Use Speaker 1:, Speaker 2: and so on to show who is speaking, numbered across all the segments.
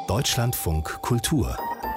Speaker 1: Deutschlandfunk Kultur.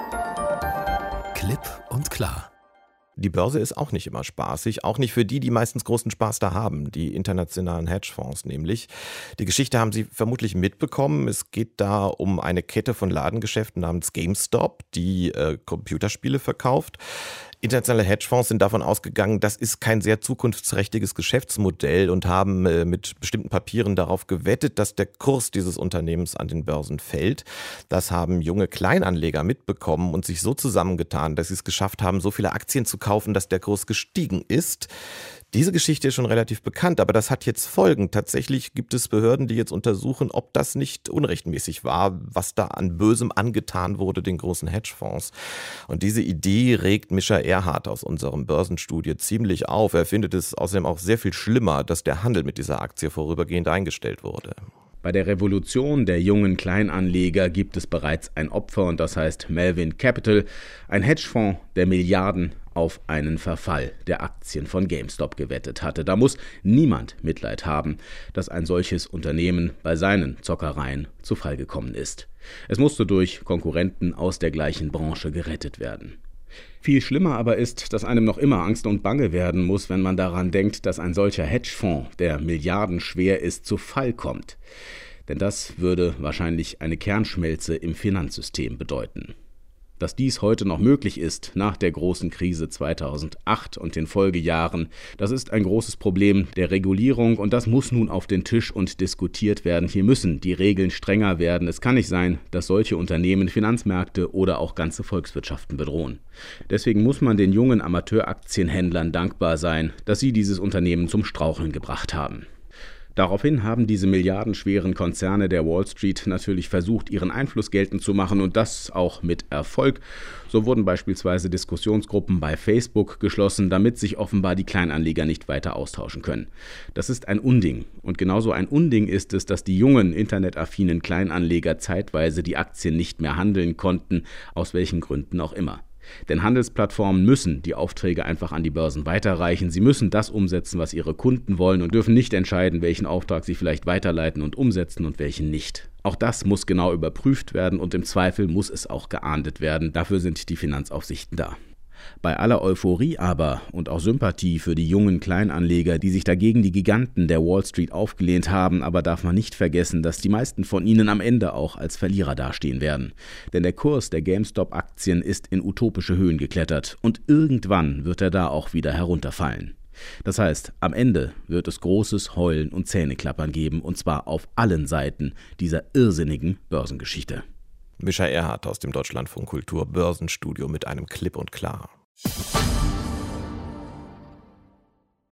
Speaker 1: Klipp und klar.
Speaker 2: Die Börse ist auch nicht immer spaßig, auch nicht für die meistens großen Spaß da haben, die internationalen Hedgefonds nämlich. Die Geschichte haben Sie vermutlich mitbekommen. Es geht da um eine Kette von Ladengeschäften namens GameStop, die Computerspiele verkauft. Internationale Hedgefonds sind davon ausgegangen, das ist kein sehr zukunftsträchtiges Geschäftsmodell und haben mit bestimmten Papieren darauf gewettet, dass der Kurs dieses Unternehmens an den Börsen fällt. Das haben junge Kleinanleger mitbekommen und sich so zusammengetan, dass sie es geschafft haben, so viele Aktien zu kaufen, dass der Kurs gestiegen ist. Diese Geschichte ist schon relativ bekannt, aber das hat jetzt Folgen. Tatsächlich gibt es Behörden, die jetzt untersuchen, ob das nicht unrechtmäßig war, was da an Bösem angetan wurde den großen Hedgefonds. Und diese Idee regt Mischa Erhardt aus unserem Börsenstudio ziemlich auf. Er findet es außerdem auch sehr viel schlimmer, dass der Handel mit dieser Aktie vorübergehend eingestellt wurde.
Speaker 3: Bei der Revolution der jungen Kleinanleger gibt es bereits ein Opfer und das heißt Melvin Capital, ein Hedgefonds, der Milliarden auf einen Verfall der Aktien von GameStop gewettet hatte. Da muss niemand Mitleid haben, dass ein solches Unternehmen bei seinen Zockereien zu Fall gekommen ist. Es musste durch Konkurrenten aus der gleichen Branche gerettet werden. Viel schlimmer aber ist, dass einem noch immer Angst und Bange werden muss, wenn man daran denkt, dass ein solcher Hedgefonds, der milliardenschwer ist, zu Fall kommt. Denn das würde wahrscheinlich eine Kernschmelze im Finanzsystem bedeuten. Dass dies heute noch möglich ist, nach der großen Krise 2008 und den Folgejahren, das ist ein großes Problem der Regulierung und das muss nun auf den Tisch und diskutiert werden. Hier müssen die Regeln strenger werden. Es kann nicht sein, dass solche Unternehmen Finanzmärkte oder auch ganze Volkswirtschaften bedrohen. Deswegen muss man den jungen Amateuraktienhändlern dankbar sein, dass sie dieses Unternehmen zum Straucheln gebracht haben. Daraufhin haben diese milliardenschweren Konzerne der Wall Street natürlich versucht, ihren Einfluss geltend zu machen und das auch mit Erfolg. So wurden beispielsweise Diskussionsgruppen bei Facebook geschlossen, damit sich offenbar die Kleinanleger nicht weiter austauschen können. Das ist ein Unding. Und genauso ein Unding ist es, dass die jungen, internetaffinen Kleinanleger zeitweise die Aktien nicht mehr handeln konnten, aus welchen Gründen auch immer. Denn Handelsplattformen müssen die Aufträge einfach an die Börsen weiterreichen. Sie müssen das umsetzen, was ihre Kunden wollen und dürfen nicht entscheiden, welchen Auftrag sie vielleicht weiterleiten und umsetzen und welchen nicht. Auch das muss genau überprüft werden und im Zweifel muss es auch geahndet werden. Dafür sind die Finanzaufsichten da. Bei aller Euphorie aber und auch Sympathie für die jungen Kleinanleger, die sich dagegen die Giganten der Wall Street aufgelehnt haben, aber darf man nicht vergessen, dass die meisten von ihnen am Ende auch als Verlierer dastehen werden. Denn der Kurs der GameStop-Aktien ist in utopische Höhen geklettert und irgendwann wird er da auch wieder herunterfallen. Das heißt, am Ende wird es großes Heulen und Zähneklappern geben und zwar auf allen Seiten dieser irrsinnigen Börsengeschichte.
Speaker 2: Mischa Erhardt aus dem Deutschlandfunk Kultur Börsenstudio mit einem Klipp und klar.